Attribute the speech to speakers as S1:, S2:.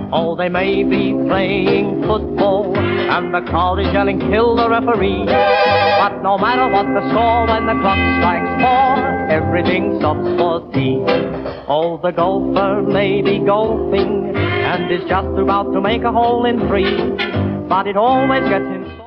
S1: Oh, they may be playing football, and the crowd is yelling, kill the referee. But no matter what the score, when the clock strikes 4, everything stops for tea. Oh, the golfer may be golfing, and is just about to make a hole in 3, but it always gets him